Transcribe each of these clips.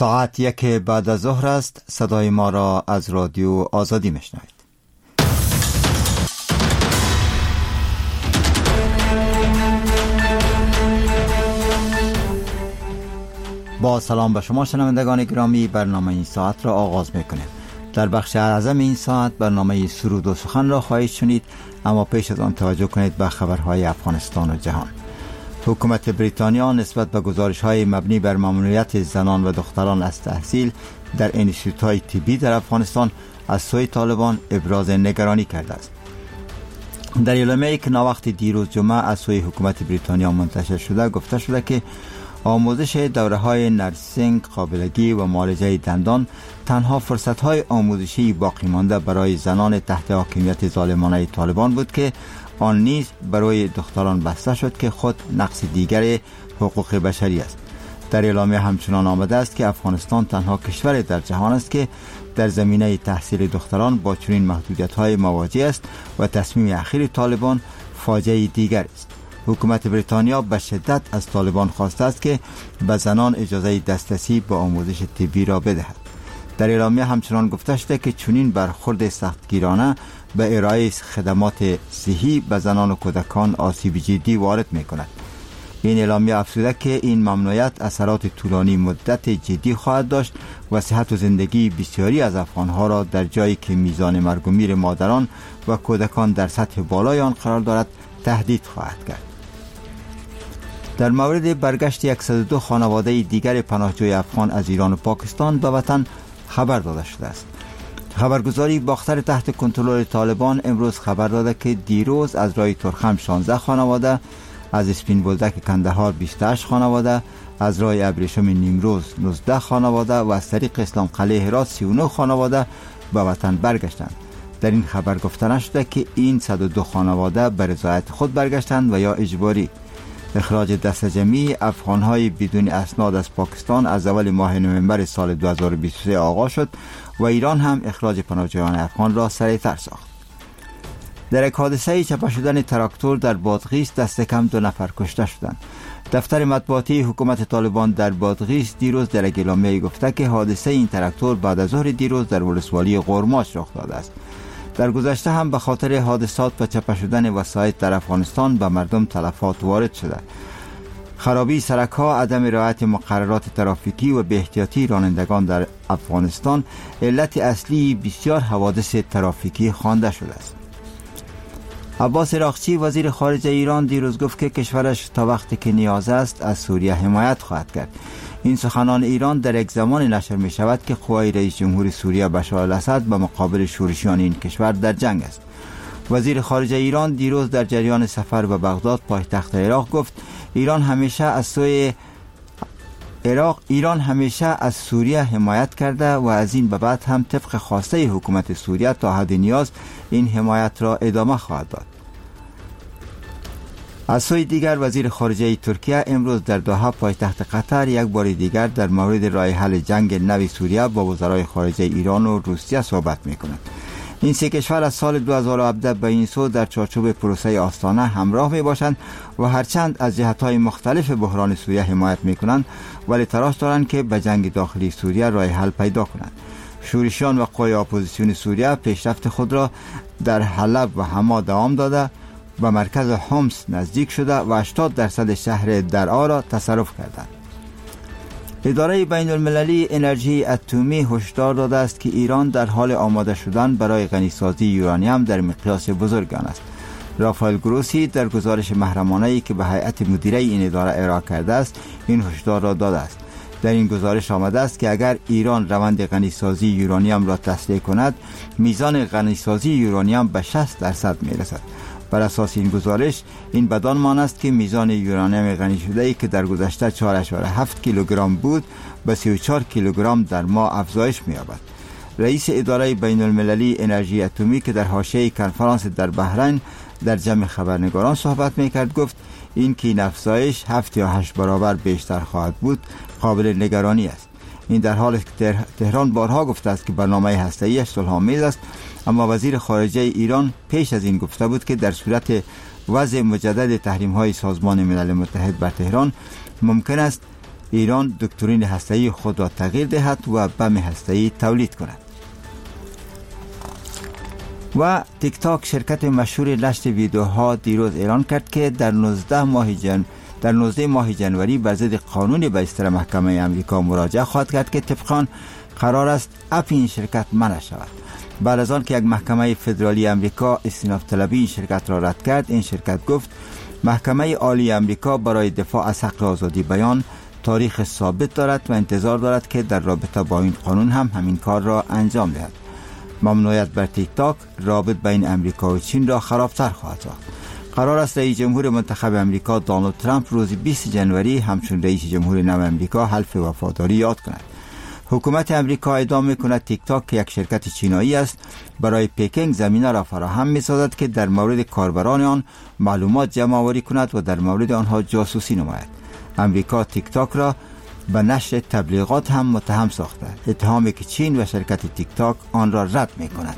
ساعت 1 بعد از ظهر است. صدای ما را از رادیو آزادی میشنوید. با سلام به شما شنوندگان گرامی، برنامه این ساعت را آغاز میکنیم. در بخش اعظم این ساعت برنامه سرود و سخن را خواهید شنید، اما پیش از آن توجه کنید به خبرهای افغانستان و جهان. حکومت بریتانیا نسبت به گزارش‌های مبنی بر ممنوعیت زنان و دختران از تحصیل در انستیتوت‌های طبی در افغانستان از سوی طالبان ابراز نگرانی کرده است. در اعلامیه‌ای که ناوقت دیروز جمعه از سوی حکومت بریتانیا منتشر شده گفته شده که آموزش دوره‌های نرسینگ، قابلگی و معالجه دندان تنها فرصت‌های آموزشی باقی مانده برای زنان تحت حاکمیت ظالمانه طالبان بود که آن نیز برای دختران بسته شد که خود نقص دیگر حقوق بشری است. در اعلامیه همچنان آمده است که افغانستان تنها کشور در جهان است که در زمینه تحصیل دختران با چنین محدودیت‌های مواجه است و تصمیم اخیر طالبان فاجعه دیگر است. حکومت بریتانیا به شدت از طالبان خواسته است که به زنان اجازه دسترسی به آموزش طبی را بدهد. در اعلامیه همچنان گفته شده که چنین برخورد سختگیرانه به ارائه خدمات صحی به زنان و کودکان آسیب جدی وارد می‌کند. این اعلامیه افزوده که این ممنوعیت اثرات طولانی مدت جدی خواهد داشت و صحت و زندگی بسیاری از افغان‌ها را در جایی که میزان مرگ و میر مادران و کودکان در سطح بالای آن قرار دارد تهدید خواهد کرد. در مورد برگشت 102 خانواده دیگر پناهجوی افغان از ایران و پاکستان به وطن خبر داده شده است. خبرگزاری باختر تحت کنترل طالبان امروز خبر داده که دیروز از رای ترخم 16 خانواده، از اسپین بولدک کندهار 28 خانواده، از رای ابریشم نیمروز 19 خانواده و از طریق اسلام قلعه هرات 39 خانواده به وطن برگشتند. در این خبر گفته نشده که این 102 خانواده به رضایت خود برگشتند و یا اجباری. اخراج دست جمعی افغان‌های بدون اسناد از پاکستان از اول ماه نوامبر سال 2023 آغاز شد و ایران هم اخراج پناهجویان افغان را سریع‌تر ساخت. در یک حادثه چپه شدن تراکتور در بادغیس دست کم 2 نفر کشته شدند. دفتر مطبوعاتی حکومت طالبان در بادغیس دیروز در اعلامیه گفته که حادثه این تراکتور بعد از ظهر دیروز در ولسوالی قرماش رخ داده است. در گذشته هم به خاطر حادثات و چپه شدن وسایط در افغانستان به مردم تلفات وارد شده. خرابی سرک‌ها، عدم رعایت مقررات ترافیکی و بی‌احتیاطی رانندگان در افغانستان علت اصلی بسیار حوادث ترافیکی خوانده شده است. عباس عراقچی وزیر خارجه ایران دیروز گفت که کشورش تا وقتی که نیاز است از سوریه حمایت خواهد کرد. این سخنان ایران در یک زمان نشر می شود که قوای رئیس جمهور سوریه بشار الاسد به مقابل شورشیان این کشور در جنگ است. وزیر خارجه ایران دیروز در جریان سفر به بغداد پایتخت عراق گفت ایران همیشه از سوریه حمایت کرده و از این به بعد هم طبق خواسته حکومت سوریه تا حد نیاز این حمایت را ادامه خواهد داد. از سوی دیگر وزیر خارجه ترکیه امروز در دوحه پایتخت قطر یک بار دیگر در مورد راه حل جنگ نو سوریه با وزرای خارجه ایران و روسیه صحبت می‌کند. این سه کشور از سال 2017 به این سو در چارچوب پروسه آستانه همراه میباشند و هرچند از جهت‌های مختلف بحران سوریه حمایت میکنند ولی تلاش دارند که به جنگ داخلی سوریه راه حل پیدا کنند. شورشیان و قوای اپوزیسیون سوریه پیشرفت خود را در حلب و حما دوام داده و مرکز حمص نزدیک شده و 80% شهر درعا را تصرف کردند. اداره بین المللی انرژی اتمی هشدار داده است که ایران در حال آماده شدن برای غنیسازی یورانیم در مقیاس بزرگ است. رافائل گروسی در گزارش محرمانه‌ای که به هیئت مدیره این اداره ارائه کرده است این هشدار را داده است. در این گزارش آمده است که اگر ایران روند غنیسازی یورانیم را تسریع کند میزان غنیسازی یورانیم به 60% میرسد. بر اساس این گزارش این بدان مان است که میزان یورانیم غنی شده‌ای که در گذشته 4.7 کیلوگرم بود به 34 کیلوگرم در ماه افزایش می‌یابد. رئیس اداره بین المللی انرژی اتمی که در حاشیه کنفرانس در بحرین در جمع خبرنگاران صحبت می‌کرد گفت این که این افزایش 7 یا 8 برابر بیشتر خواهد بود قابل نگرانی است. این در حالی که تهران بارها گفته است که برنامه هسته‌ایش صلح‌آمیز است، اما وزیر خارجه ایران پیش از این گفته بود که در صورت وضع مجدد تحریم‌های سازمان ملل متحد بر تهران ممکن است ایران دکترین هسته‌ای خود را تغییر دهد و بم هسته‌ای تولید کند. و تیک تاک شرکت مشهور نشر ویدیوها دیروز اعلان کرد که در 19 ماه جنوری بر ضد قانون به اصدار محکمه امریکا مراجعه خواهد کرد که طبق آن قرار است اپ این شرکت منع شود. بعد از آن که یک محکمه فدرالی امریکا استئناف طلبی این شرکت را رد کرد، این شرکت گفت محکمه عالی امریکا برای دفاع از حق آزادی بیان تاریخ ثابت دارد و انتظار دارد که در رابطه با این قانون هم همین کار را انجام دهد. ممنوعیت بر تیک تاک رابط بین امریکا و چین را خرابتر خواهد ساخت. قرار است رئیس جمهور منتخب امریکا دونالد ترامپ روز 20 جنوری همچون رئیس جمهور نو امریکا حلف وفاداری یاد کند. حکومت امریکا ادعا می‌کند تیک تاک که یک شرکت چینایی است برای پکینگ زمینه را فراهم می‌سازد که در مورد کاربران آن معلومات جمع آوری کند و در مورد آنها جاسوسی نماید. امریکا تیک تاک را به نشر تبلیغات هم متهم ساخته، اتهامی که چین و شرکت تیک تاک آن را رد می‌کند.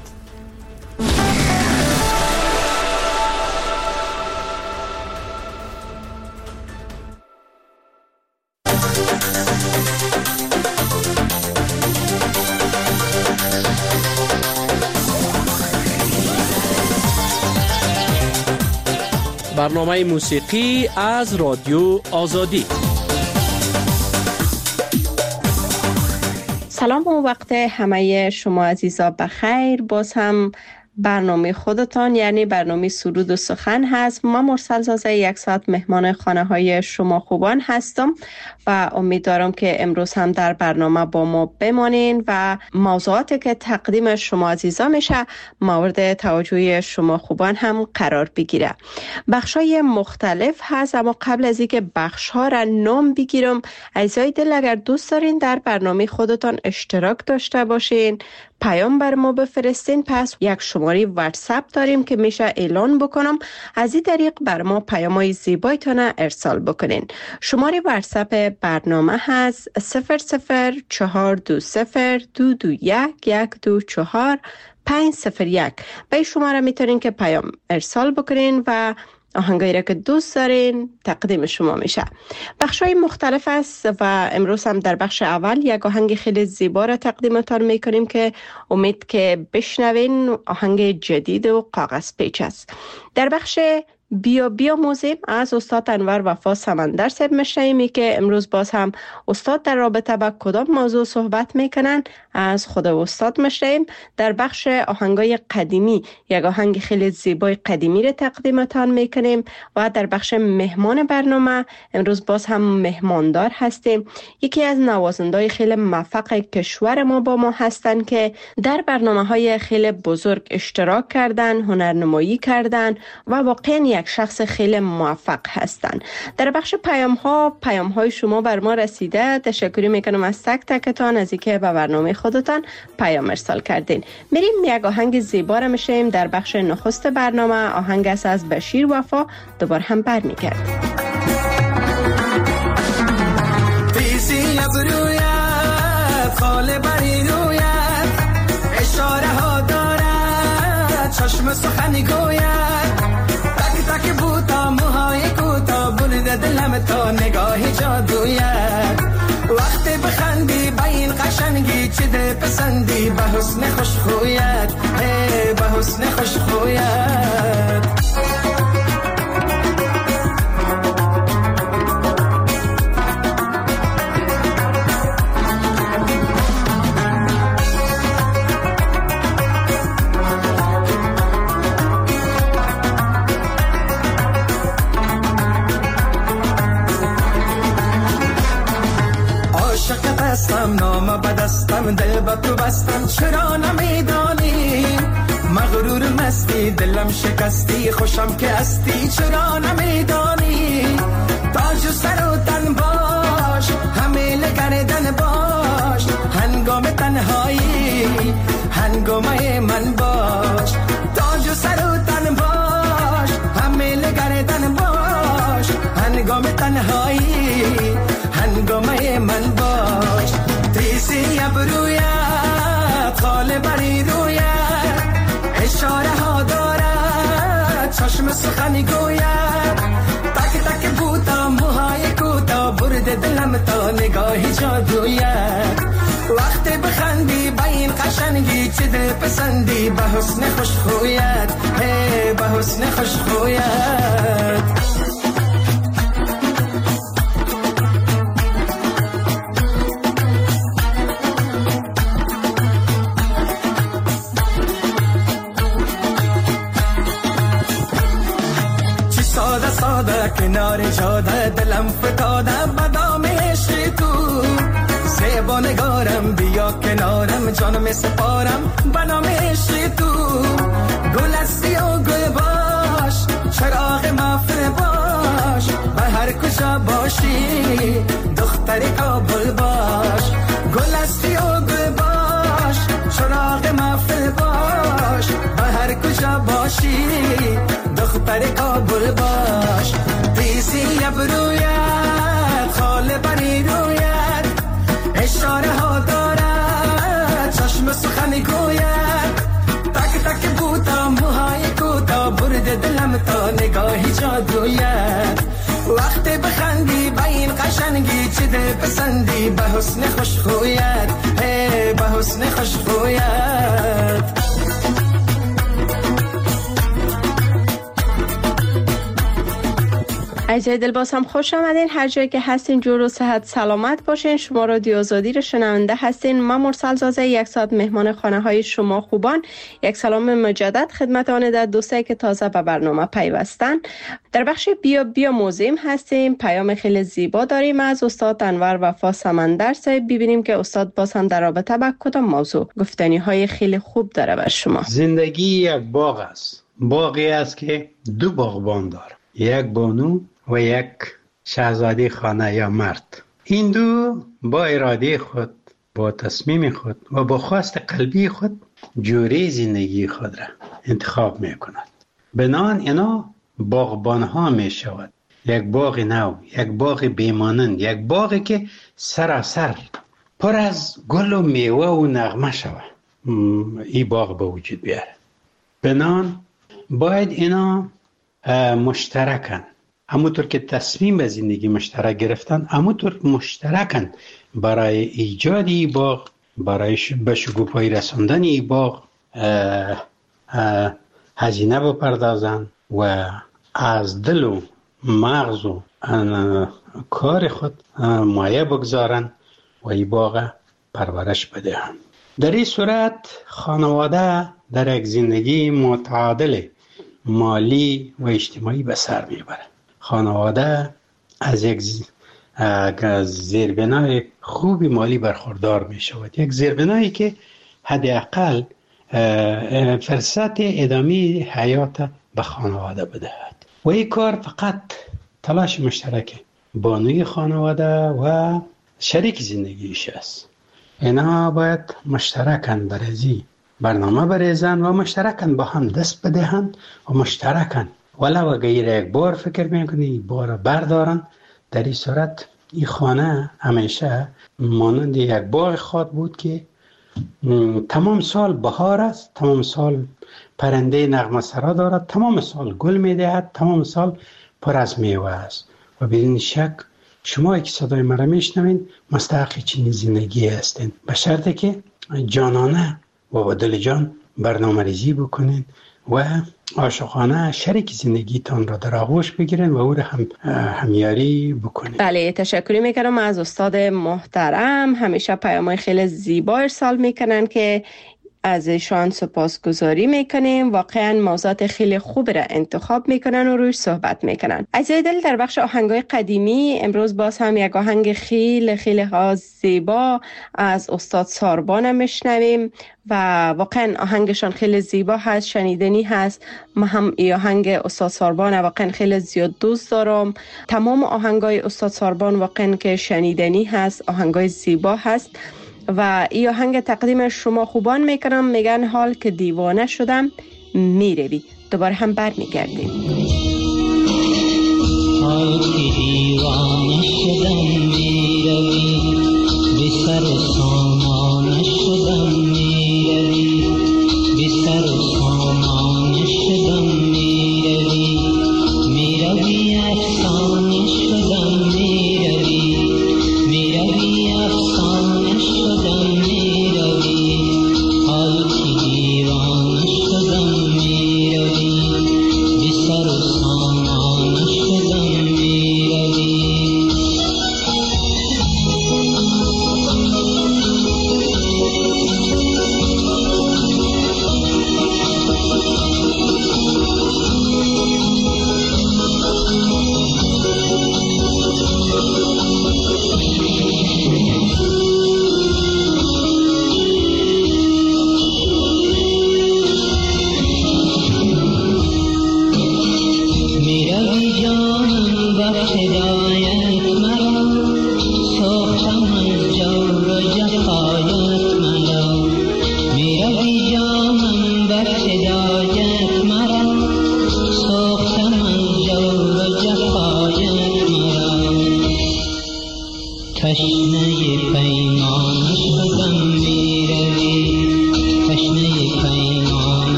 برنامه موسیقی از رادیو آزادی. سلام و وقت همه شما عزیزا بخیر. باز هم برنامه خودتان یعنی برنامه سرود و سخن هست. من مرسل زازه 1 ساعت مهمان خانه های شما خوبان هستم و امیدوارم که امروز هم در برنامه با ما بمانین و موضوعاتی که تقدیم شما عزیزا میشه مورد توجه شما خوبان هم قرار بگیره. بخشای مختلف هست، اما قبل از اینکه بخشها را نام بگیرم، عزیزای دل اگر دوست دارین در برنامه خودتان اشتراک داشته باشین، پیام بر ما بفرستین. پس یک شماره واتساپ داریم که میشه اعلان بکنم، از این طریق بر ما پیام‌های زیبایتان ارسال بکنین. شماره واتساپ برنامه هست 0042221124501. به این شماره میتونین که پیام ارسال بکنین و آهنگایی را که دوست دارین تقدیم شما میشه. بخشای مختلف است و امروز هم در بخش اول یک آهنگ خیلی زیبا را تقدیمتان میکنیم که امید که بشنوین. آهنگ جدید و کاغذ پیچ است. در بخش بیا موزیم از استاد انور وفا سمندر صاحب میشنویم که امروز باز هم استاد در رابطه با کدام موضوع صحبت میکنن از خود استاد میشنویم. در بخش آهنگای قدیمی یک آهنگ خیلی زیبای قدیمی را تقدیمتان میکنیم و در بخش مهمان برنامه امروز باز هم مهماندار هستیم. یکی از نوازندگان خیلی موفق کشور ما با ما هستن که در برنامه‌های خیلی بزرگ اشتراک کردن، هنرنمایی کردن و واقعا یک شخص خیلی موفق هستن. در بخش پیام های شما بر ما رسیده. تشکر میکنم از تک تکتان از اینکه به برنامه خودتان پیام ارسال کردین. میریم یک آهنگ زیبا را میشیم در بخش نخست برنامه. آهنگ است از بشیر وفا. دوباره هم برمیگردیم. دیسی از رویت خاله بری رویت اشاره ها دارد چشم سخنی گوید تک بوتا موهای کوتا بلد دلم تا نگاهی جادویت وقتی بخندی با این قشنگی چی ده پسندی به حسن خوشخویت به حسن خوشخویت نام بدستم دل با تو بستم چرا نمیدانی مغرور مستی دلم شکستی خوشم که هستی چرا نمیدانی تاج و سر و تن باش همیل گردن باش هنگام تنهایی هنگامه من باش تاج و سر و تن باش همیل گردن باش هنگام تنهایی هنگامه من باش دیسی ابرویت خاله بری رویت اشاره ها دارد چشم سخنی گوید تک تک بوتا موهای کوتا برد دلم تا نگاه نگاهی جادویت. وقتی بخندی با این قشنگی چه دل پسندی، به حسن خوشخویت، به حسن خوشخویت. ساده ساده کنار جاده دلم فتاده بدام عشق تو، زیبا نگارم بیا کنارم جانم سپارم بدام عشق تو. گل هستی و گل باش، چراغ محفل باش، به هر کجا باشی دختر کابل باش. گل هستی و گل باش، چراغ محفل باش، به هر کجا باشی دختر کابل باش. دیسی ابرویت خاله بری رویت، اشاره ها دارد چشم سخنی گوید. تک تک بوتا موهای کوتا برد دلم تا نگاهی جادویت. وقتی بخندی با این قشنگی چه دل پسندی، به حسن خوشخویت، به حسن خوشخویت. عزیزای دل باز هم خوش آمدین. هر جایی که هستین جور و صحت سلامت باشین. شما رادیو آزادی رو شنونده هستین. من مرسل زازه یک ساعت مهمان خانه های شما خوبان. یک سلام مجدد خدمت آن در دوستایی که تازه به برنامه پیوستن. در بخش بیا بیا موزیم هستیم. پیام خیلی زیبا داریم از استاد انور وفا سمندر صاحب. ببینیم که استاد باز هم در رابطه با کدام موضوع گفتنی های خیلی خوب داره بر شما. زندگی یک باغ است. باغی است که دو باغبان داره، یک بانو و یک شاهزاده خانه یا مرد. این دو با اراده خود، با تصمیم خود و با خواست قلبی خود جوری زندگی خود را انتخاب می کند. بنان اینا باغبان ها می شود. یک باغ نو، یک باغ بیمانند، یک باغی که سراسر پر از گل و میوه و نغمه شود. این باغ به وجود بیاره. بنان باید اینا مشترکن. همونطور که تصمیم به زندگی مشترک گرفتن، همونطور مشترکن برای ایجاد این باغ، برای به شکوفایی رساندن این باغ هزینه بپردازن و از دل و مغز و کار خود مایه بگذارن و این باغ پرورش بدهن. در این صورت خانواده در یک زندگی متعادل مالی و اجتماعی به سر میبره. خانواده از یک زیربنای خوبی مالی برخوردار می شود. یک زیربنایی که حداقل فرصت ادامه حیات به خانواده بدهد. و این کار فقط تلاش مشترک بانوی خانواده و شریک زندگیش است. اینا باید مشترکن برای برنامه بریزن و مشترکن با هم دست بدهن و مشترکن ولو اگر یک بار فکر میکنی یک بار بردارن. در این صورت این خانه همیشه مانند یک باغ خود بود که تمام سال بهار است، تمام سال پرنده نغمه سرا دارد، تمام سال گل میدهد، تمام سال پر از میوه است. و بدون شک شما که صدای مرا میشنوین مستحق چنین زندگی هستین، به شرطی که جانانه و با دل جان برنامه ریزی بکنین و عاشقانه شریک زندگیتان را در آغوش بگیرن و او را همیاری بکنین. بله، تشکر میکنم از استاد محترم. همیشه پیام‌های خیلی زیبا ارسال میکنن که از ایشان سپاسگزاری میکنیم. واقعا موضوعات خیلی خوب را انتخاب میکنن و روش صحبت میکنن. عزیزای دل، در بخش آهنگای قدیمی امروز باز هم یک آهنگ خیلی خیلی زیبا از استاد ساربان میشنویم و واقعا آهنگشان خیلی زیبا هست، شنیدنی هست. من هم این آهنگ استاد ساربان واقعا خیلی زیاد دوست دارم. تمام آهنگای استاد ساربان واقعا که شنیدنی هست، آهنگای زیبا هست و این آهنگ تقدیم شما خوبان میکنم. میگن حال که دیوانه شدم میروی. دوباره هم بر میگردیم. حال که دیوانه شدم میروی، به سر سامان شدم میروی، به سر سامان شدم میروی، میروی افسانه شدم میروی، میروی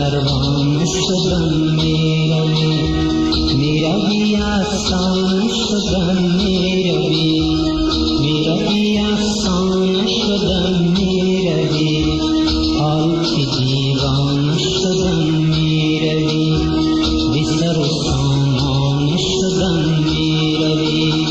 پروانه شدم میروی میروی افسانه شدم میروی میروی افسانه شدم میروی حال که دیوانه شدم میروی بی سر و سامانه شدم میروی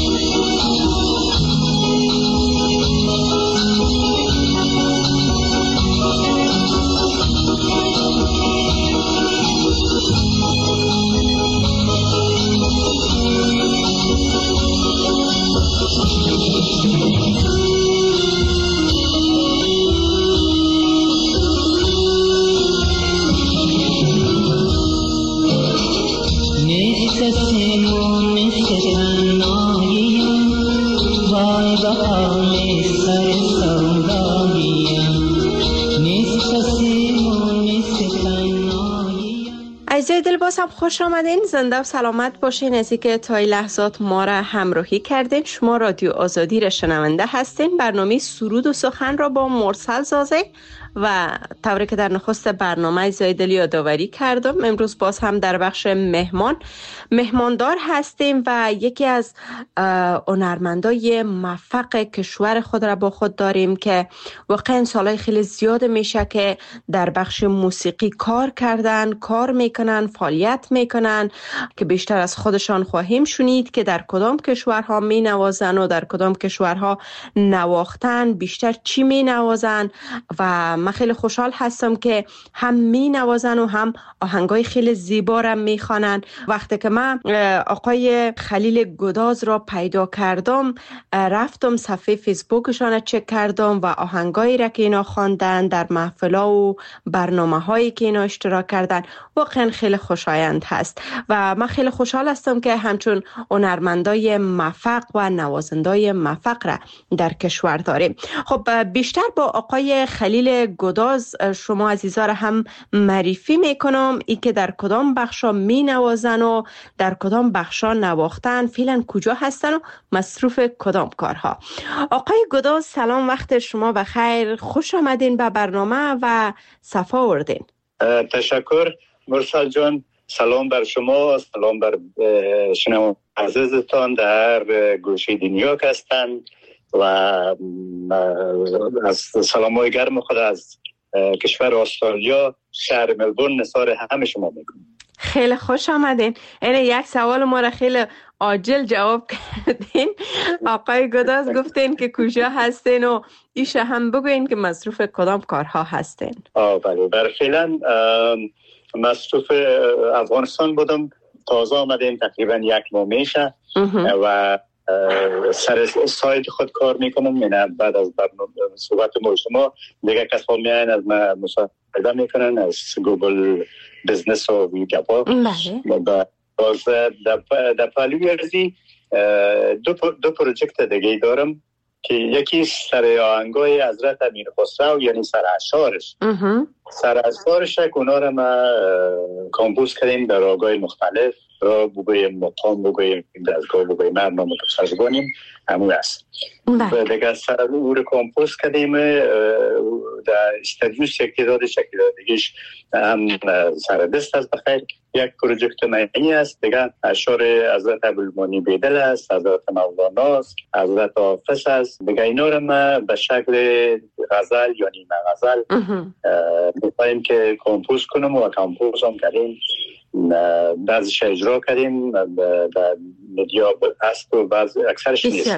عزیزای دل باز هم خوش آمدین، زنده و سلامت باشین. از اینکه تا این لحظات ما را همراهی کردین. شما رادیو آزادی را شنونده هستین. برنامه سرود و سخن را با مرسل زازه و طوری که در نخست برنامه زایدلی یادآوری کردم، امروز باز هم در بخش مهماندار هستیم و یکی از هنرمندای موفق کشور خود را با خود داریم که واقعا سالهای خیلی زیاد میشه که در بخش موسیقی کار کردن، کار میکنن، فعالیت میکنن که بیشتر از خودشان خواهیم شنید که در کدام کشورها می نوازن و در کدام کشورها نواختن، بیشتر چی می نوازن. و من خیلی خوشحال هستم که هم می نوازن و هم آهنگای خیلی زیبا را می خوانن. وقتی که من آقای خلیل گداز را پیدا کردم، رفتم صفحه فیسبوکشان را چک کردم و آهنگایی را که اینا خواندن در محفلا و برنامه هایی که اینا اشتراک کردن واقعا خیلی خوشایند هست و من خیلی خوشحال هستم که همچون هنرمندای موفق و نوازندای موفق را در کشور داریم. خب بیشتر با آقای خلیل گداز شما عزیزا را هم معرفی میکنم، ای که در کدام بخشا می نوازن و در کدام بخشا نواختن، فعلا کجا هستن و مصروف کدام کارها. آقای گداز سلام، وقت شما بخیر، خوش آمدین به برنامه و صفا آوردین. تشکر مرسل جان، سلام بر شما، سلام بر شنوندگان عزیزتان در گوشه دنیا که هستند و از سلامای گرم خود از کشور استرالیا شهر ملبورن نثار همه شما میکنم. خیلی خوش آمدین. اینه یک سوال ما را خیلی عاجل جواب کردین. آقای گداز گفتین که کجا هستین و ایشه هم بگوین که مصروف کدام کارها هستین. بله، برای فعلا مصروف افغانستان بودم، تازه آمدیم تقریبا 1 ماه میشه و سر سایت خود کار میکنم. یعنی بعد از صحبت ما شما دیگه کسا میان از ما مساعده میکنن از گوگل بزنس و ویگابا. بله. باز در پهلوی ارزی دو پروژکت دیگه دارم که یکی سر آهنگای حضرت امیر خسرو، یعنی سر اشعارش. سر اشعارش اونا رو ما کامپوز کردیم در آهنگای مختلف، را بگویم مقام بگویم دستگاه بگویم برنامه سازگانیم همون است. دیگه سر او رو کامپوز کردیم در استودیو شکل داده دیگهش هم سر دست است. بخیر یک پروژکت معنی است دیگه، اشعار حضرت ابوالمانی بیدل است، حضرت مولانا است، حضرت حافظ است. دیگه اینا رو ما به شکل غزل یا نیمه غزل میخواییم که کامپوز کنم و کامپوز هم کردیم، بعضیش اجرا کردیم در مدیا هست و اکثرش نیست.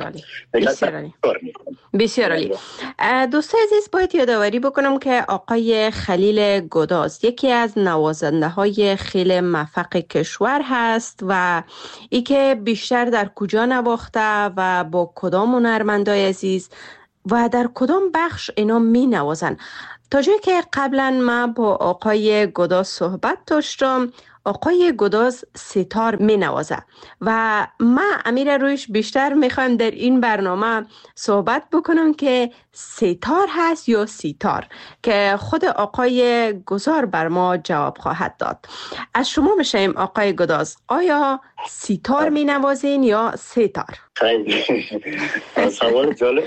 بسیار عالی. دوستای عزیز باید یادآوری بکنم که آقای خلیل گداز یکی از نوازنده های خیلی موفق کشور هست و ای که بیشتر در کجا نواخته و با کدام هنرمندای عزیز و در کدام بخش اینا می نوازن. تا جایی که قبلا من با آقای گداز صحبت داشتم، آقای گداز ستار می نوازه و من امیر رویش بیشتر میخوایم در این برنامه صحبت بکنم که ستار هست یا سیتار، که خود آقای گذار بر ما جواب خواهد داد. از شما بشیم آقای گداز، آیا سیتار می نوازین یا ستار؟ خیلی سوال جالب.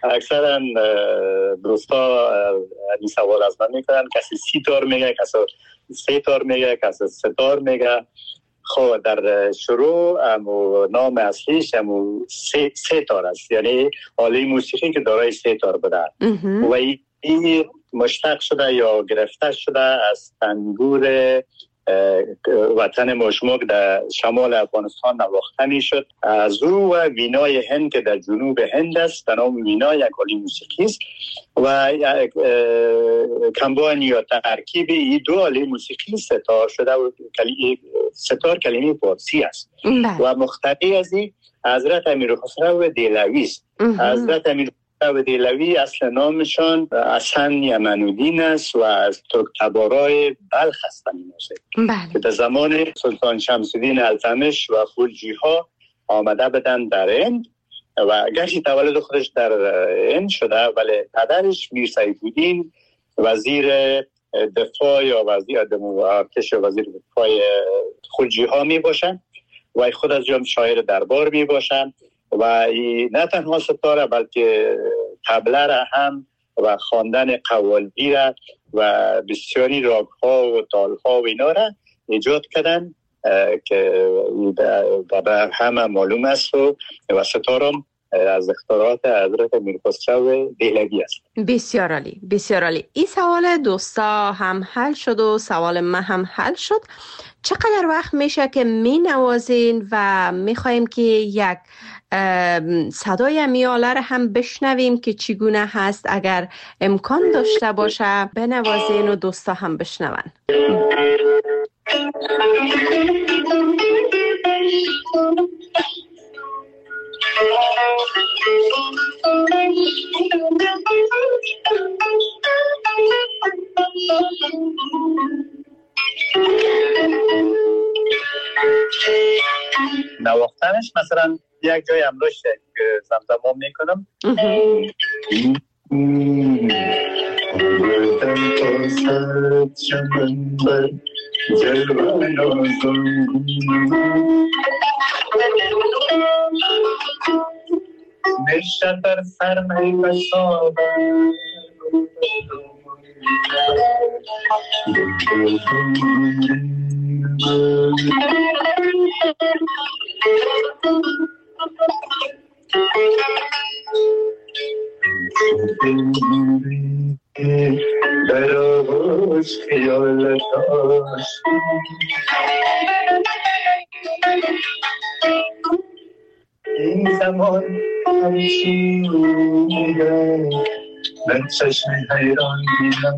اکثرا دوستا این سوال از من میکنن، کسی 30 تار میگه، کسی 3 تار میگه، کسی 3 تار میگه. خب در شروع نام اصلیش 3 تار است، یعنی آله موسیقی که دارای 3 تار بوده و این مشتق شده یا گرفته شده از تنبور وطن مشموک در شمال افغانستان نواخته می شد. از او و وینای هند که در جنوب هند است به نام وینا یک آله موسیقی است و کمباین یا ترکیب این دو آله موسیقی ستار شده و ستار کلمه فارسی است و مخترع از این حضرت امیر خسرو دهلوی است. حضرت امیر خسرو دهلوی اصل نامشان حسن یمن‌الدین است و از ترک‌تبارای بلخ هستند که در زمان سلطان شمس الدین التمش و خلجی ها آمده بدن در هند و گرچه تولد خودش در هند شده ولی پدرش میر سیف‌الدین وزیر دفاع یا وزیر ارتش وزیر دفاع خلجی ها می باشند و خود از جمله شاعر دربار می باشند و نه تنها ستاره بلکه طبله را هم و خواندن قوالی را و بسیاری راگ ها و تال ها و اینا را ایجاد کردن که در همه معلوم است و ستارم از اختراعات حضرت امیر خسرو دهلوی است. بسیار عالی، بسیار عالی. این سوال دوستا هم حل شد و سوال من هم حل شد. چقدر وقت میشه که می نوازین و میخوایم که یک صدای میاله را هم بشنویم که چگونه هست؟ اگر امکان داشته باشه بنوازین و دوستا هم بشنون. نواختنش مثلا یک جای امروش زمزمه میکنم. نشتر سرمه بسابه در آغوش خیال داشت این زمان همیشی میگه من چشم حیران دیدم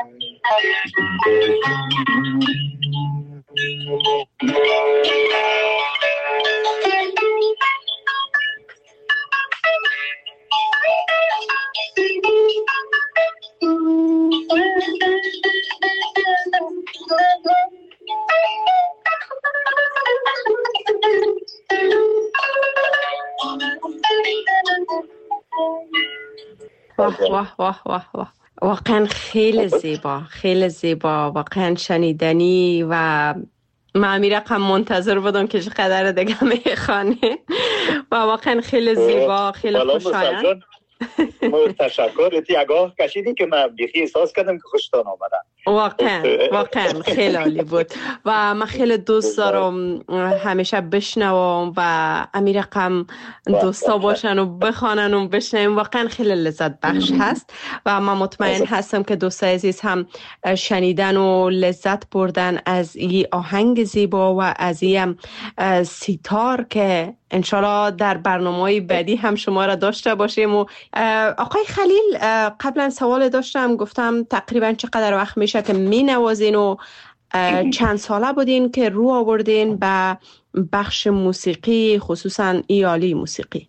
واه واه واه واه، واقعا خیلی زیبا، خیلی زیبا، واقعا شنیدنی و من میرقم منتظر بودم که چقدر دیگه میخوانه و واقعا خیلی زیبا، خیلی خوشایند. تشکر. اگاه کشیدی که من بیخی احساس کردم که خوشتان آمدن. واقعا خیلی عالی بود و من خیلی دوست دارم همیشه بشنوم و امیرقم دوستا باشن و بخوانن و بشنویم. واقعا خیلی لذت بخش هست و من مطمئن هستم که دوستای عزیز هم شنیدن و لذت بردن از این آهنگ زیبا و از این سیتار که انشالله در برنامه‌های بعدی هم شما را داشته باشیم. و آقای خلیل، قبلا سوال داشتم، گفتم تقریبا چقدر وقت میشه که می نوازین و چند ساله بودین که رو آوردین به بخش موسیقی، خصوصا ای آله موسیقی؟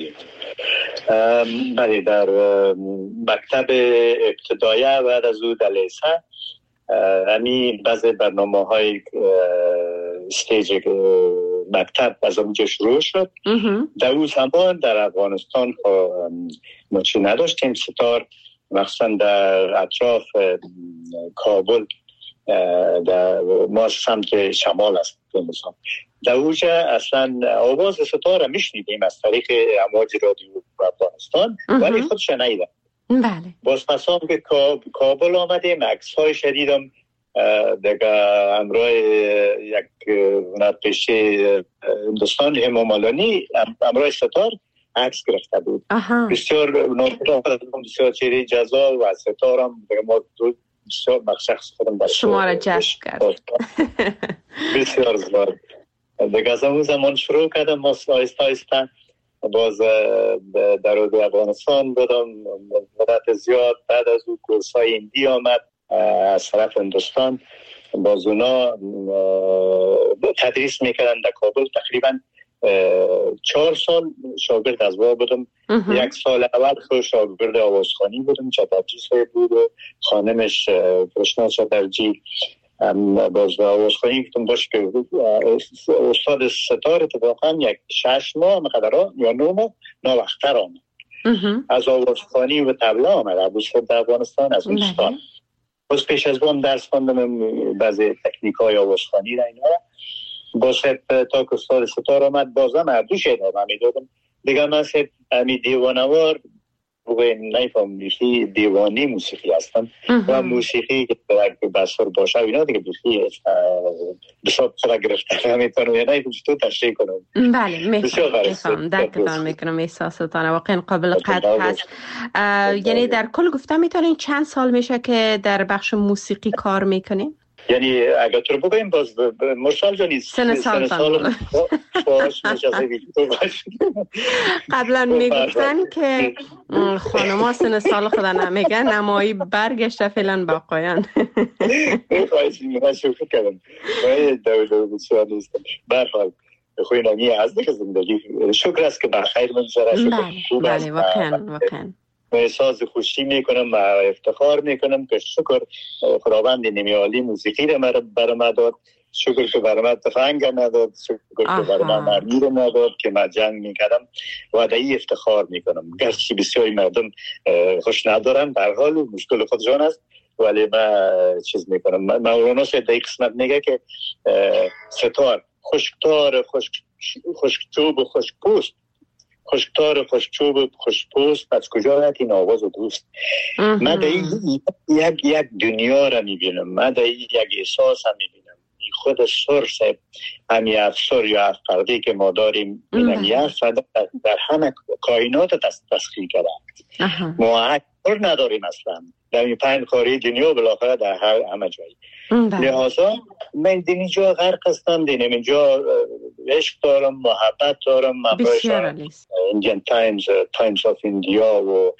بله، در مکتب ابتدایه بعد از او در لیسه همین بعضی برنامه‌های استیج مکتب از اونجا شروع شد. در اون زمان در افغانستان ما چی نداشتیم ستار، مخصوصا در اطراف کابل ما سمت شمال است هندوستان. در اوجه اصلا آواز ستاره میشنیدیم از طریق امواج رادیو افغانستان ولی خود شنیدم. بله. باز پسام که کابل آمدیم عکس‌های شدیدم دیگه امروز یک نقشه هندوستان همامالانی امروز ستار عکس گرفته بود. بسیار بسیار چیری جزا و ستارم دیگه ما دو بسیار شخص خودم شما را جشن کرد. بسیار زیاد دیگه از اون زمان شروع کردم ما آیسته آیسته باز در افغانستان بودم مدت زیاد. بعد از اون کورسای هندی آمد از طرف هندوستان باز اونا تدریس میکردن در کابل. تقریبا 4 سال شاگرد از با بودم. 1 سال اول خود شاگرد آوازخوانی بودم. چترجی صاحب بود و خانمش کرشنا چترجی باز آوازخوانی کردم باش که استاد ستار اتفاقا 6 ماه مقدرها یا 9 ماه ناوقتر آمد. از آوازخوانی و طبله آمد عبوسفر در افغانستان از اونستان. باز پیش از بام درس خواندم بعضی تکنیک های آوازخوانی را اینا. باز تا که استاد ستار آمد بازم اردوش ادامه میدادم دیگه. من همی دیوانوار بگویم نیفهم بیخی دیوانی موسیقی هستم و موسیقی که بسر باشه اینا دیگه بیخی بساب خدا گرفته همیتانو یا نیفهم تو تشریح کنم. بله میفهم درکتان میکنم احساساتان واقعا قابل قدر هست. یعنی در کل گفته میتونین چند سال میشه که در بخش موسیقی کار میکنین؟ یعنی اگر تو بگویم باز مرسال جانی سن سال باش مجازه قبلا میگفتن که خانما سن سال خدا نمیگن نمایی برگشته فعلا باقایان. من شکر کردم دو بسیار نیستم. برحال خوی نمی هست که زندگی شکر است که بخیر منظره. بله واقعا احساس خوشی میکنم و افتخار میکنم که شکر خداوند نمیالی موسیقی رو برام داد. شکر که برام تفنگ نداد. شکر که برام مرمی رو نداد که من جنگ میکردم و در این افتخار میکنم. گرچه بسیاری مردم خوش ندارن در حال مشکل خودشان است ولی من چیز میکنم. مولانا در این قسمت میگه که ستار خشکتار خشکچوب و خشکپوست خشکتار خوشچوب خوشپوست از کجا رد این آواز و دوست. من در یک دنیا را میبینم. من در یک احساس هم میبینم. خود سرس همی افسر یا افقردی که ما داریم اینمیت و در همه کائنات تسخیر کرده. ما اکبر نداریم اصلا در این 5 کاری دنیا بالاخره در همه جایی. لحاظا من در اینجا غرق هستم. در اینجا عشق دارم محبت دارم. Indian Times of India و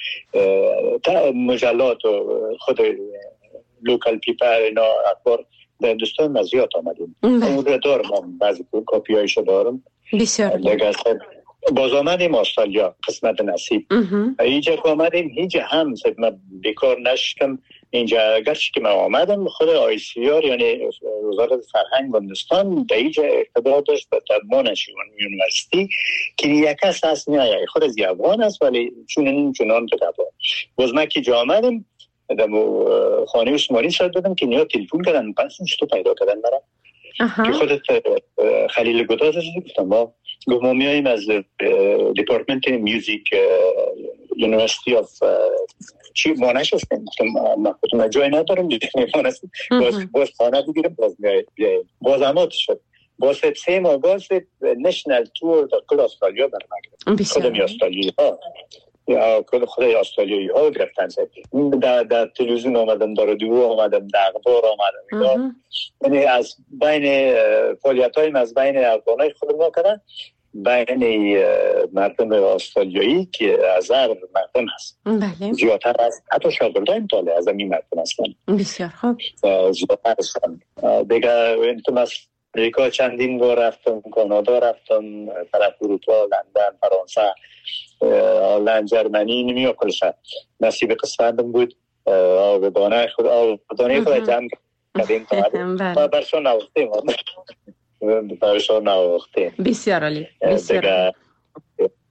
مجلات و خود لوکال پیپر اینا اخبار در هندوستان مزیاد آمدیم. اون رو دارم بعضی کاپی هایشو دارم. بسیار باز آمدیم استرالیا قسمت نصیب. اینجا که آمدیم هیچ هم من بیکار نشکم. اینجا گرچه که من آمدم خود ICR یعنی وزارت فرهنگ هندوستان در اینجا اقتدار داشت به تدمانش یونیورسیتی که یک کس هست نیایی خود از افغان است ولی چونان که تدمان. باز من که جا آمدم در خانه عثمانی شد دادم که نیا تلفون کردن پس تو پیدا کردن برم که خودت خلیل گداز گفتم ما میاییم از دیپارتمنت میوزیک یونیورسیتی آف چی مانش هستیم. من خودم جای ندارم باز خانه بگیرم باز بیاییم. باز امات شد باز 3 ماه باز نشنل تور در کل استرالیا برمگرم. خودم استرالیایی ها یا خود استرالیایی ها گرفتن. در تلویزیون آمدم در رادیو آمدم در اخبار آمدم. یعنی از بین فعالیت هایم از بین افغانای خود ما کردن بین مردم استرالیایی که هزار مردم هست. زیادتر هست حتی شاگردای مطالعه از این مردم هستن. بسیار خوب زیادتر هستن دیگه. انتم از امریکا چندین بار رفتم. کانادا رفتم طرف اروپا لندن فرانسه هلند جرمنی نمیو کلشه نصیب قسمتم بود. آبدانه خود جمع کردیم تا برشان نوختیم بسیار عالی بسیار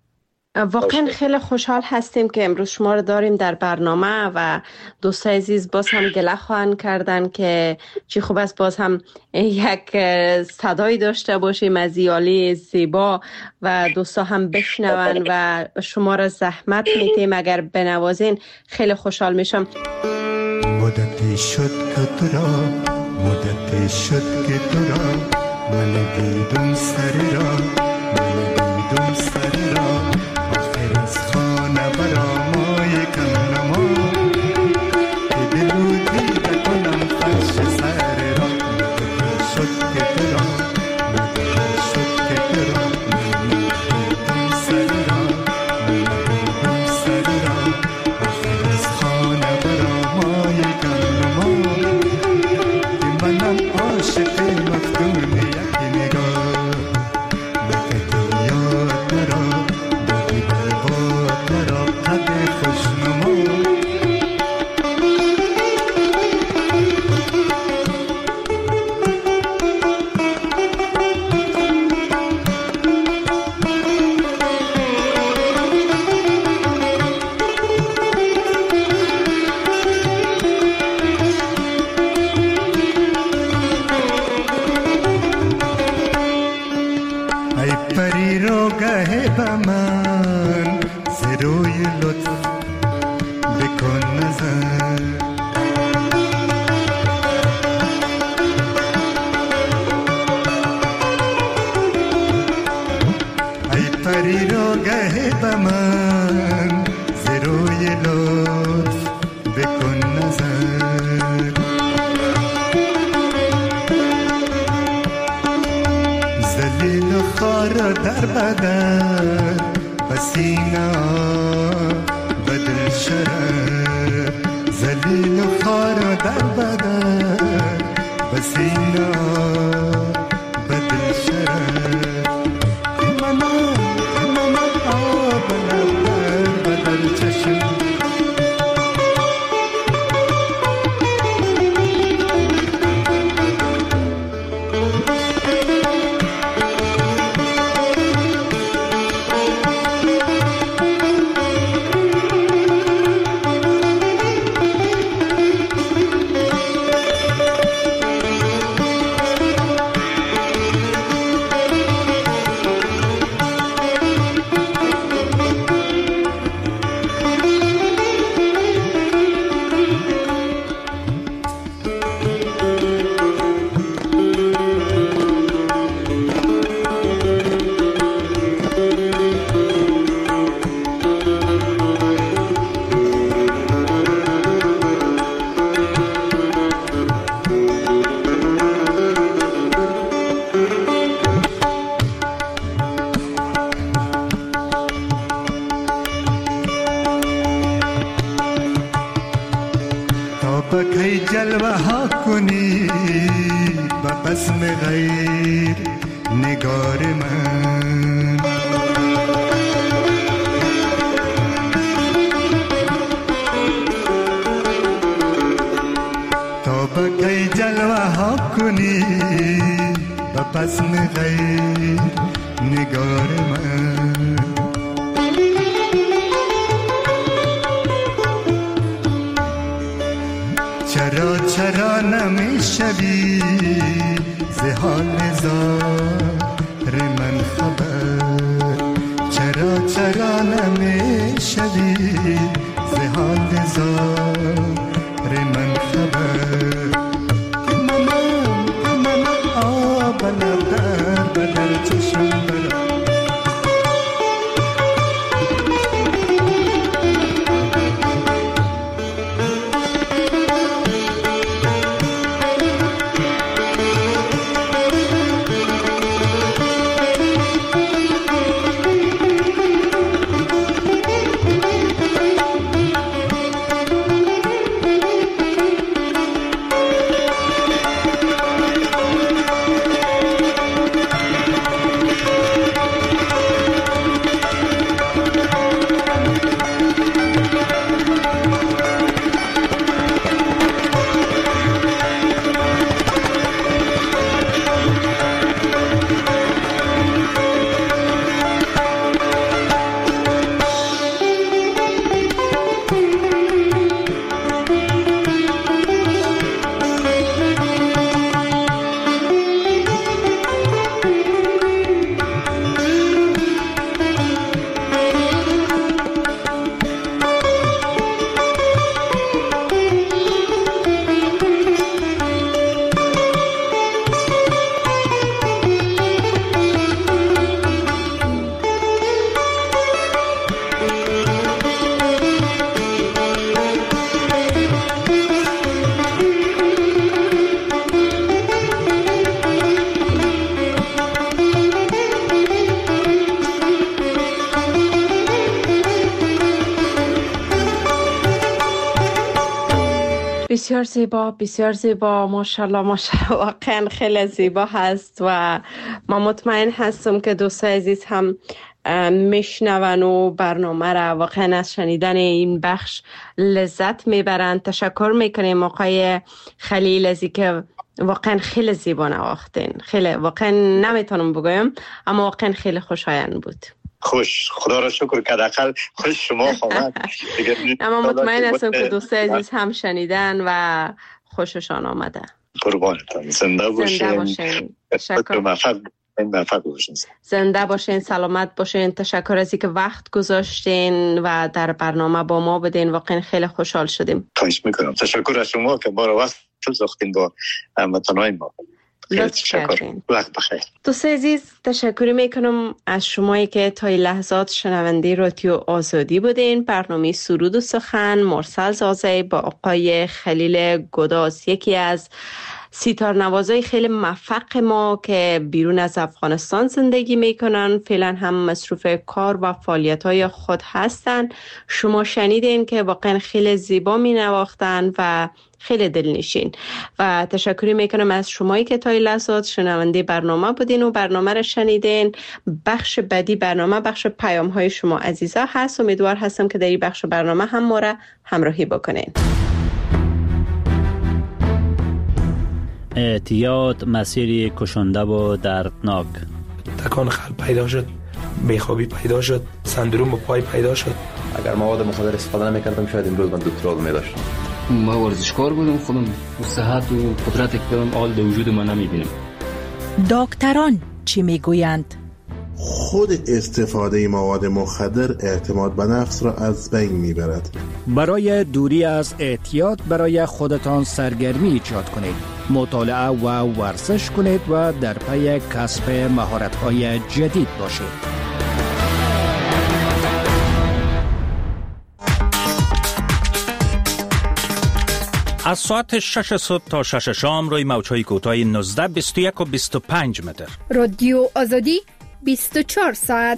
واقعا خیلی خوشحال هستیم که امروز شما رو داریم در برنامه و دوستای عزیز باز هم گله خواهند کردن که چی خوب است باز هم یک صدایی داشته باشیم از یالی زیبا و دوستا هم بشنون و شما را زحمت میتیم اگر بنوازین خیلی خوشحال میشم. مدتی شد که تو را مدتی شد که تو را من دیدم سر را من دیدم سر را آخر از خانه برا ما یکم نما که دلو دیده کنم فرش سر را مدتی شد که تو را مدتی شد که تو را من دیدم سر را من دیدم سر را آخر از خانه برا ما یکم نما که منم عاشق مفتون یک نگاه نکتی یاد مرا دادی برباد مرا قد خوشنما ای پری رو گه بمن زروی لطف بکن نظر ای پری رو گه بمن زروی لطف بکن نظر زلیل و خار در بدن بسینا بدل شرر زلیل و خار در بدن بسینا بدل شرر من آب لب بدل چشم بکی جلوه ها کنی با بسم غیر نگار من تا بکی جلوه ها کنی با بسم غیر نگار من چرا چرا نمیشوی ز حال زار من خبر چرا چرا نمیشوی ز حال زار من خبر من آب لب در بدل چشم برا بسیار زیبا، بسیار زیبا، ماشاءالله ماشاءالله، واقعا خیلی زیبا هست و ما مطمئن هستم که دوستای عزیز هم میشنون و برنامه را واقعا از شنیدن این بخش لذت میبرند. تشکر میکنیم آقای خلیل از که واقعا خیلی زیبا نواختین. خیلی واقعا نمیتونم بگویم اما واقعا خیلی خوشایند بود. خوش، خدا را شکر که داخل خوش شما خواهد. اما مطمئن هستم که دوستای عزیز هم شنیدن و خوششان آمده. قربانتان، زنده باشین. تشکر. زنده باشین، سلامت باشین. تشکر از اینکه وقت گذاشتین و در برنامه با ما بدین. واقعا خیلی خوشحال شدیم. خواهش میکنم. تشکر از شما که ما رو وقت ساختین با هموطنان ما. تشکر. وقت بخیر. دوستان عزیز، تشکر میکنم از شمایی که تا این لحظات شنونده رادیو آزادی بودین. برنامه سرود و سخن مرسل زازی با آقای خلیل گداز، یکی از سیتار نوازای خیلی موفق ما که بیرون از افغانستان زندگی میکنن، فعلا هم مصروف کار و فعالیت‌های خود هستن. شما شنیدین که واقعا خیلی زیبا می نواختن و خیلی دلنشین. و تشکر میکنم از شمایی که تا این لحظات شنونده برنامه بودین و برنامه را شنیدین. بخش بعدی برنامه بخش پیام های شما عزیزا هست. امیدوار هستم که در این بخش برنامه هم ما را همراهی بکنین. اعتیاد مسیری کشنده و دردناک. تکان قلب پیدا شد، بیخوابی پیدا شد، سندروم پای پیدا شد. اگر مواد مخدر استفاده نمی‌کردم شاید امروز من دکترا رو می‌داشتم. ما ورزشکار بودم، خودم صحت و قدرت کردم آل در وجود من نمی‌بینم. دکتران چی میگویند؟ خود استفاده مواد مخدر اعتماد به نفس را از بین میبرد. برای دوری از اعتیاد برای خودتان سرگرمی ایجاد کنید. مطالعه و ورزش کنید و در پی کسب مهارت‌های جدید باشید. از ساعت 6 صبح تا 6 شام روی موج‌های کوتاه 19 21 و 25 متر. رادیو آزادی 24 ساعت.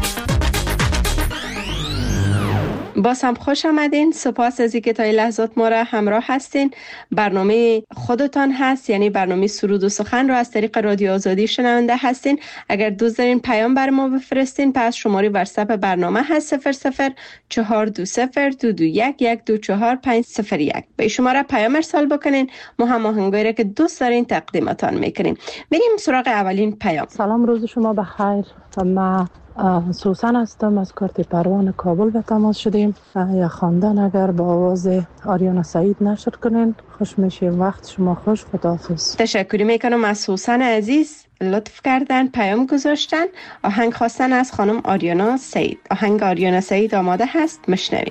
باز هم خوش آمدین. سپاس از اینکه تا این لحظات ما را همراه هستین. برنامه خودتان هست، یعنی برنامه سرود و سخن را از طریق رادیو آزادی شنونده هستین. اگر دوست دارین پیام بر ما بفرستین، پس شماره واتساپ برنامه هست 004221124501. به شماره پیام ارسال بکنین. ما هم آهنگایی که دوست دارین تقدیمتان میکنیم. بریم سراغ اولین پیام. سلام، روز شما بخیر. ما سوسن هستم، از کارت پروان کابل به تماس شدیم. یا خواندن اگر با آواز آریانا سعید نشر کنین خوش میشه. وقت شما خوش. خداحافظ. تشکر میکنم از سوسن عزیز، لطف کردن پیام گذاشتن. آهنگ خواستن از خانم آریانا سعید. آهنگ آریانا سعید آماده هست، مشنویم.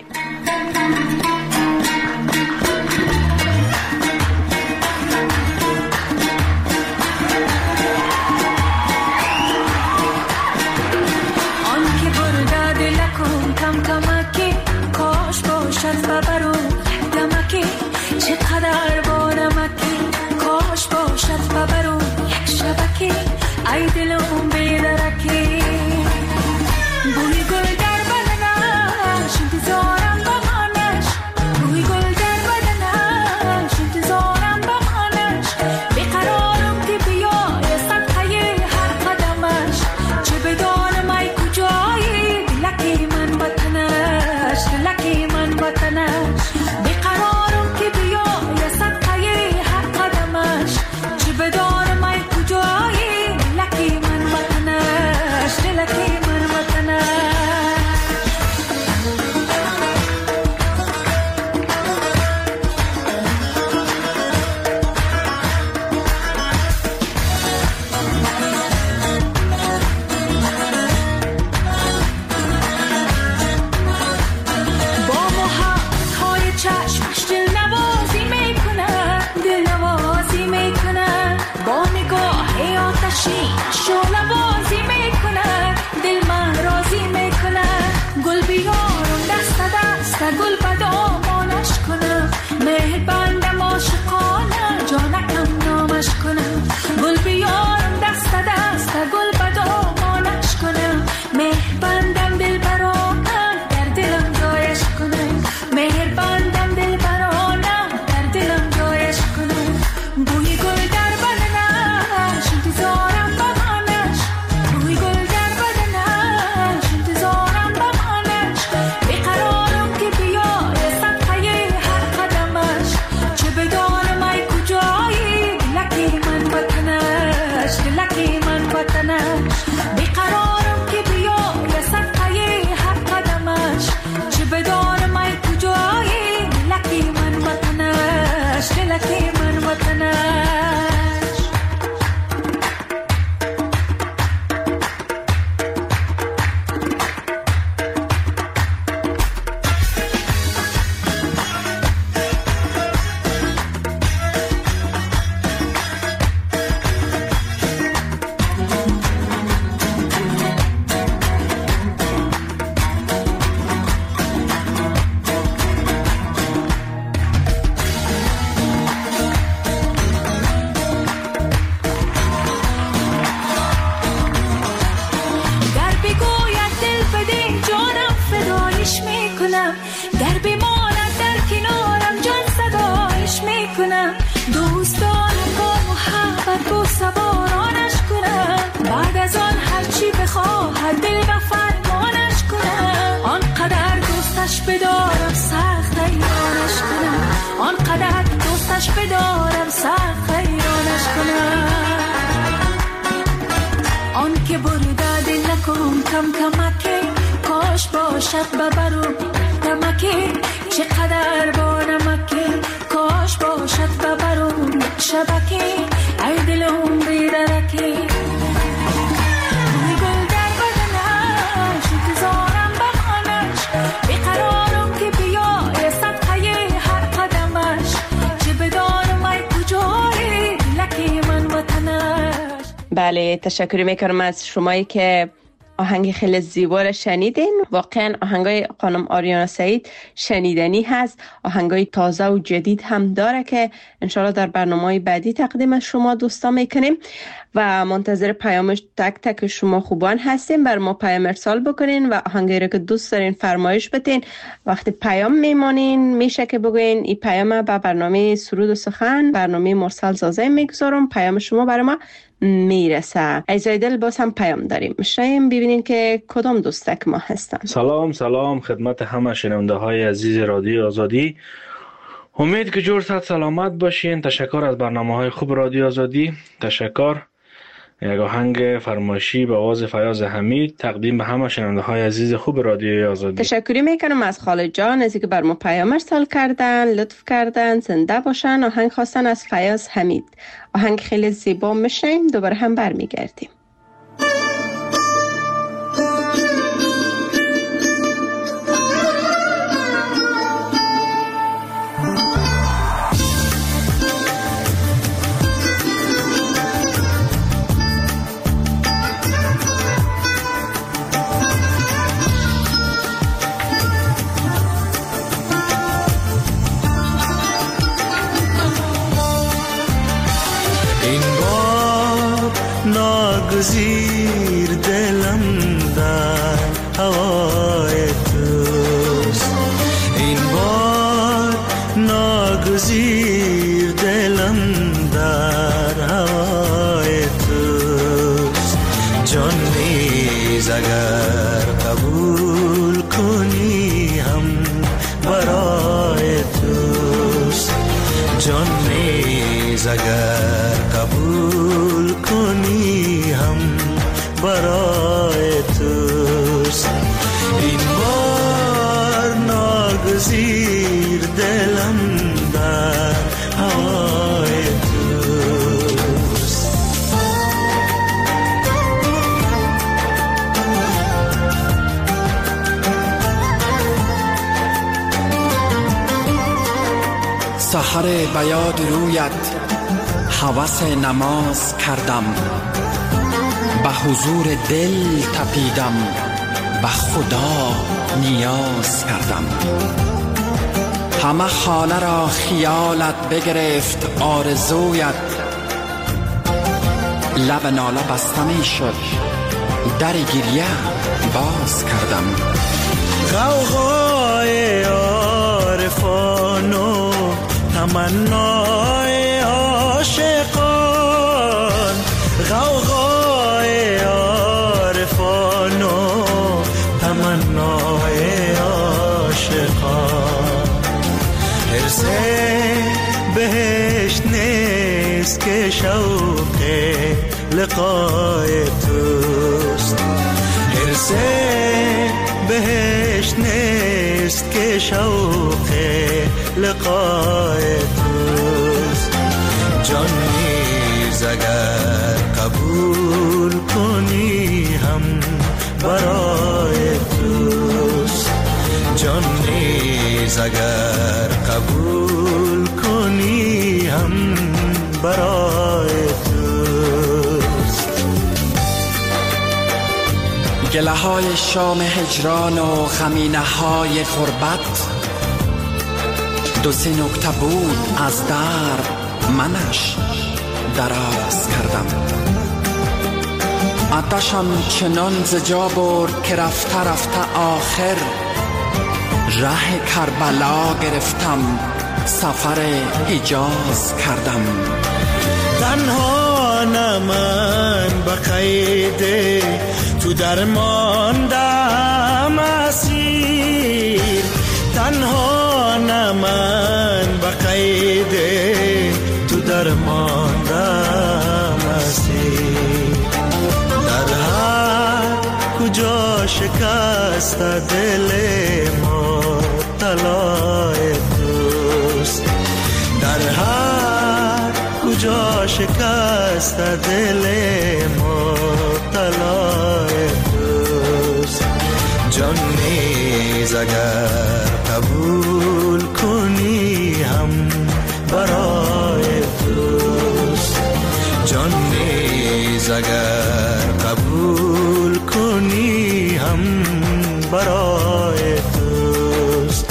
ای دلم بی‌درکی بوی گل در بدنش انتظارم بمانش، بوی گل در بدنش انتظارم بمانش. بیقرارم که بیای صدقه هر قدمش، چه بدانم ای کجایی دلکی من وطنش، دلکی من وطنش. بیقرارم که بیای صدقه هر قدمش، چه بدانم ای کجایی در دلم بدارم سخت خیرانش کنم. آن که برده دل نکن کم کمکی، کاش باشد ببرو نمکی، چقدر با نمکی، کاش باشد ببرو شبکی، ای دلم بیدرکی. روی گل در بدنش انتظارم بخانش، بیقرارم که بیای صدقه هر قدمش، چه بدانم ای کجایی لکی من وطنش. بله، تشکر میکنم از شمایی که آهنگ خیلی زیبا را شنیدین. واقعا آهنگای خانم آریانا سعید شنیدنی هست، آهنگای تازه و جدید هم داره که انشالله در برنامه‌های بعدی تقدیم شما دوستان میکنیم و منتظر پیام تک تک شما خوبان هستیم. بر ما پیام ارسال بکنین و آهنگی را که دوست دارین فرمایش بدین. وقتی پیام میمانین میشه که بگوین این پیام به برنامه سرود و سخن، برنامه مرسل زازه میگذارم، پیام شما برای ما میرسه. عزیزای دل باز هم پیام داریم، شایم ببینین که کدام دوستک ما هستن. سلام خدمت همه شنونده های عزیز رادیو آزادی. امید که جور صحت سلامت باشین. تشکر از برنامه های خوب رادیو آزادی. تشکر. یک آهنگ فرمایشی به آواز فیاض حمید تقدیم به همه شنونده های عزیز خوب رادیو آزادی. تشکری میکنم از خالد جان از اینکه بر ما پیام ارسال کردن، لطف کردن، زنده باشن. آهنگ خواستن از فیاض حمید. آهنگ خیلی زیبا میشیم، دوباره هم برمیگردیم. ناگزیر دلم در هوای توست، این بار ناگزیر دلم در هوای توست. جان نیز اگر قبول کنی هم برای توست، جان نیز اگر قبول کنی هم برای توست. این بار ناگزیر دلم در هوای توست. سحر به یاد رویت هوس نماز کردم، به حضور دل تپیدم، به خدا نیاز کردم. همه خانه را خیالت بگرفت آرزویت، لب ناله بسته می شد، در گریه باز کردم. غوغای عارفان و تمنای عاشقان، غوغای عارفان و تمنای عاشقان. حرص بهشت نیست که شوق لقای توست، حرص بهشت نیست که شوق لقای توست. جان نیز اگر قبول کنی هم برای توست، جان نیز اگر قبول کنی هم برای توست. گله های شام هجران و خمینه های غربت، دو سه نکته بود از در منش دراز کردم. آتشم چنان زجا برد که رفته رفته آخر ره کربلا گرفتم، سفر حجاز کردم. تنها نه من به قید تو درماندم اسیر، تنها نه من به قید درماندم مسیر، در هر کجا شکست دل مبتلای توست، در هر کجا شکست دل مبتلای توست. جان نیز اگر قبول کنی هم برای توست، جان نیز اگر قبول کنی هم برای توست.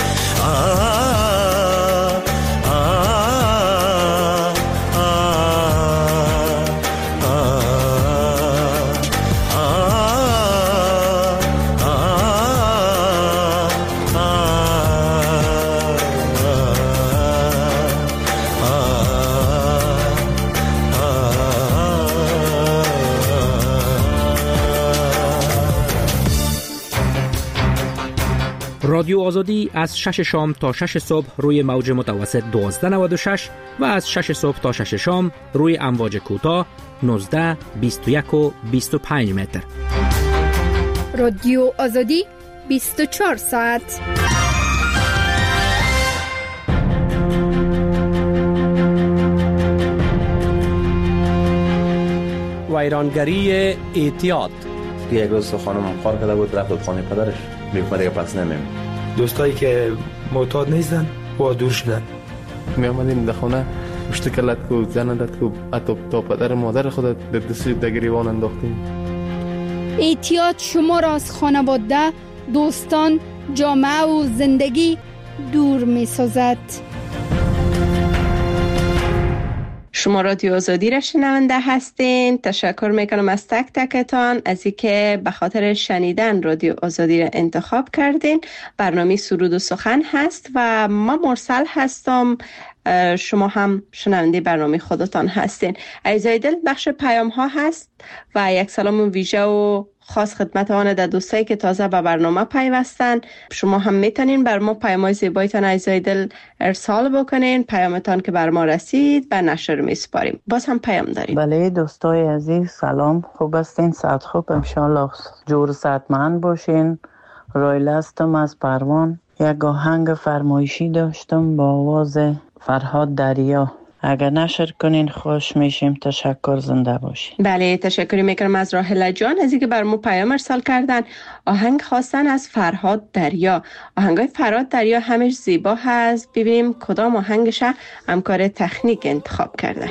رادیو آزادی از 6 شام تا 6 صبح روی موج متوسط 1296 و از 6 صبح تا 6 شام روی امواج کوتاه 19، 21 و 25 متر. رادیو آزادی 24 ساعت. ویرانگری اعتیاد. یک روز خانم کار کرده بود، رفت خانه پدرش، میگفت دیگه پس نمیم. دوستایی که معتاد نیستن و دور شدن، می آمدیم در خانه مشتکلت کو زندت کو حتی تا پدر مادر خودت در دستی در گریبان انداختیم. اعتیاد شما را از خانواده، دوستان، جامعه و زندگی دور می سازد. شما رادیو آزادی را شنونده هستین. تشکر میکنم از تک تکتان از اینکه به خاطر شنیدن رادیو آزادی را انتخاب کردین. برنامه سرود و سخن هست و ما مرسل هستم، شما هم شنونده برنامه خودتان هستین. عزیزای دل، بخش پیام ها هست و یک سلام ویژه و خاص خدمت آن در دوستایی که تازه به برنامه پیوستن. شما هم میتونین بر ما پیام‌های زیبایتان عزیزای دل ارسال بکنین. پیامتان که بر ما رسید و نشر میسپاریم. باز هم پیام داریم. بله دوستای عزیز، سلام، خوب هستین؟ صحت خوب؟ انشالله جور صحتمند باشین. رایل هستم از پروان. یک آهنگ فرمایشی داشتم با آواز فرهاد دریا، اگر نشر کنین خوش میشیم. تشکر، زنده باشین. بله، تشکر میکنم از راحله جان از اینکه بر ما پیام ارسال کردن. آهنگ خواستن از فرهاد دریا. آهنگای فرهاد دریا همش زیبا هست. ببینیم کدام آهنگش همکار تکنیک انتخاب کرده.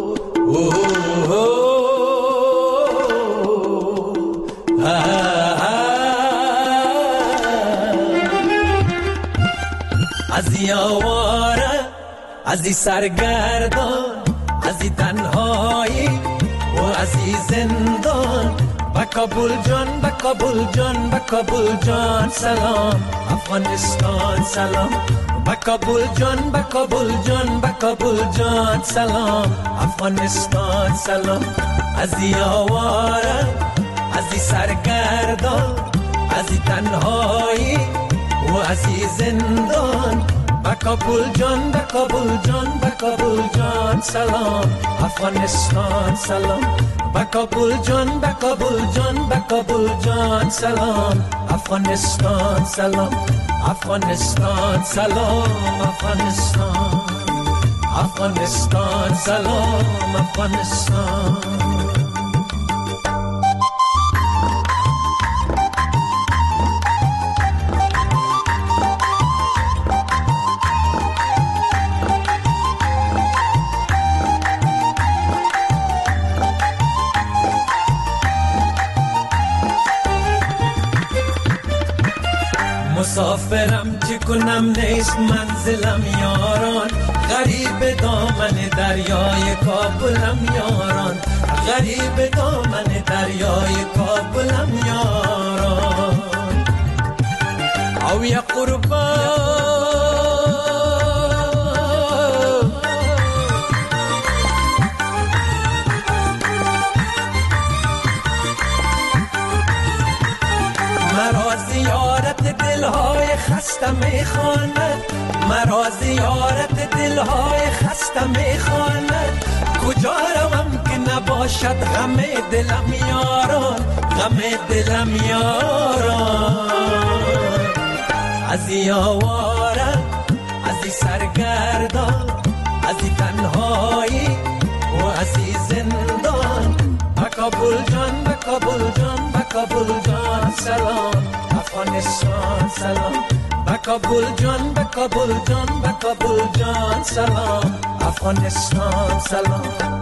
از یاواره، از این سرگردان، از این تنهایی و از این زندان، با کابل جان، با کابل جان، با کابل جان سلام. افغانستان سلام. با کابل جان، با کابل جان، با کابل جان سلام. افغانستان سلام. از این آواره، از این سرگردان، از این تنهایی و از این زندان، با کابل جان، با کابل جان، با کابل جان سلام. افغانستان سلام. با کابل جان، با کابل جان، با کابل جان سلام. افغانستان سلام. افغانستان سلام. افغانستان، افغانستان سلام. افغانستان. مسافرم چی کنم نیست منزلم یاران، غریب دامن دریای کابلم یاران، غریب دامن دریای کابلم یاران. او یا قربان مرا زیارت دلهای خسته میخواند، مرا زیارت دلهای خسته میخواند. باشد غم دلم یاران، غم دلم یاران. از این آواره، از این سرگردان، از این تنهایی و از این زندان، به کابل جان، به کابل جان، به کابل جان سلام. افغانستان سلام، به کابل جان، به کابل جان، به کابل جان سلام. افغانستان سلام.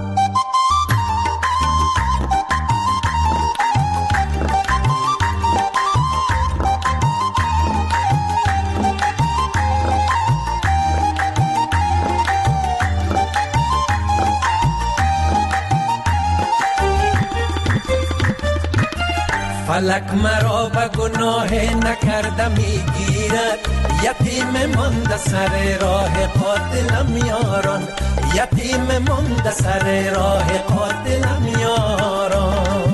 فلک مرا به گناه نکرده میگیرد، یتیم مانده سر راه قاتلم یاران، یتیم مانده سر راه قاتلم یاران.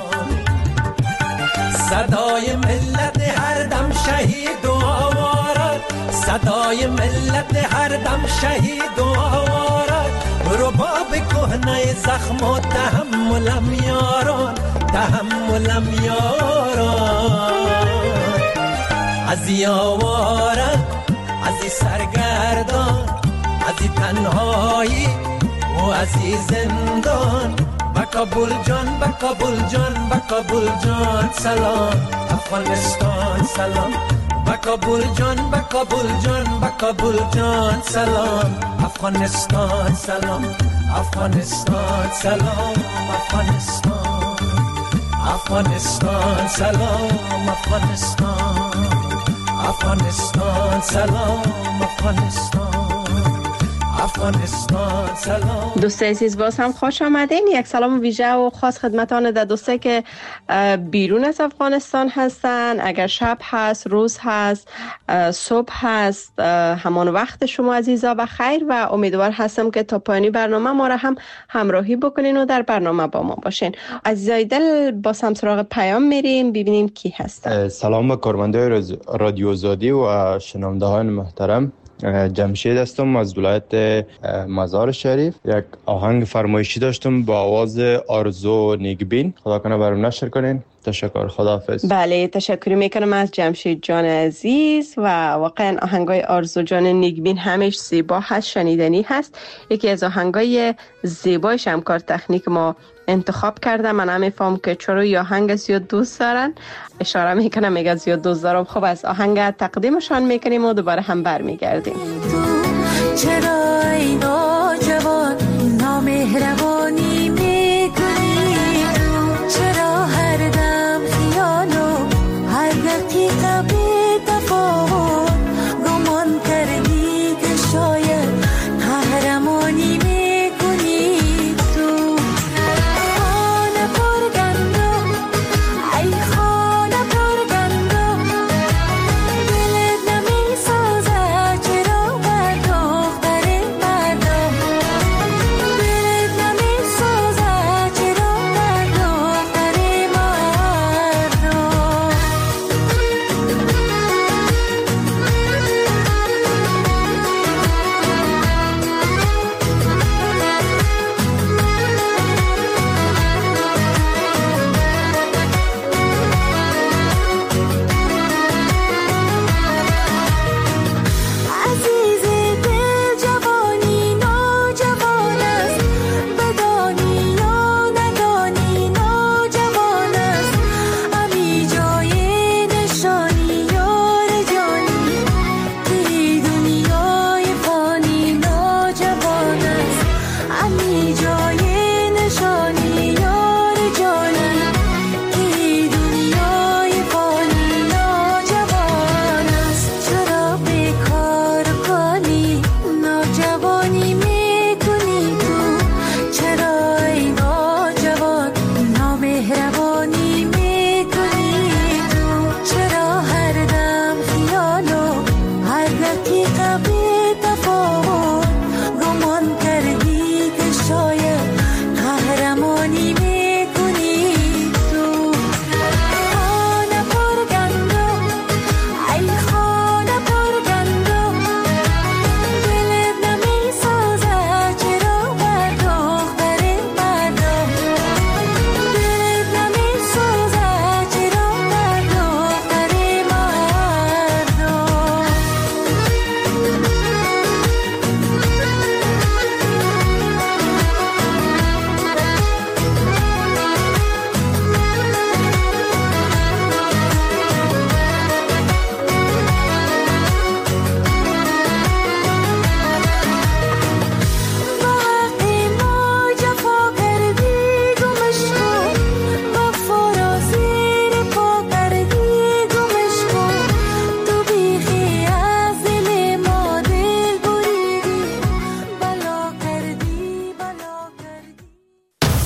صدای ملت هر دم شهید و آوارد، صدای ملت هر دم شهید و آوارد. رباب کهنه زخم و تحملم یاران، تحملم یاران. از این آواره، از این سرگردان، از این تنهایی و از این زندان، به کابل جان، به کابل جان، به کابل جان سلام. افغانستان سلام، به کابل جان، به کابل جان، به کابل جان سلام. افغانستان سلام، افغانستان سلام. افغانستان، افغانستان سلام. افغانستان، افغانستان سلام. افغانستان، افغانستان سلام. دوستای عزیز باز هم خوش آمدین. یک سلام ویژه و خاص خدمتان در دوستایی که بیرون از افغانستان هستن. اگر شب هست، روز هست، صبح هست، همان وقت شما عزیزا بخیر و امیدوار هستم که تا پایانی برنامه ما را هم همراهی بکنین و در برنامه با ما باشین. عزیزای دل باز هم سراغ پیام میریم ببینیم کی هست. سلام به کارمنده رادیو آزادی و شنونده های محترم. جمشید هستم از ولایت مزار شریف. یک آهنگ فرمایشی داشتم با آواز آرزو نیکبین، خدا کنه برام نشر کنین. تشکر، خداحافظ. بله تشکر میکنم از جمشید جان عزیز و واقعا آهنگای آرزو جان نیکبین همش زیبا هست، شنیدنی هست. یکی از آهنگای زیبایش هم کار تکنیک ما انتخاب کرده. من نمیفهم که چرا یا آهنگ زیاد دوست دارن، اشاره میکنم میگه زیاد دوست دارم. خب از آهنگ تقدیمشان میکنیم و دوباره هم برمیگردیم. چرا اینا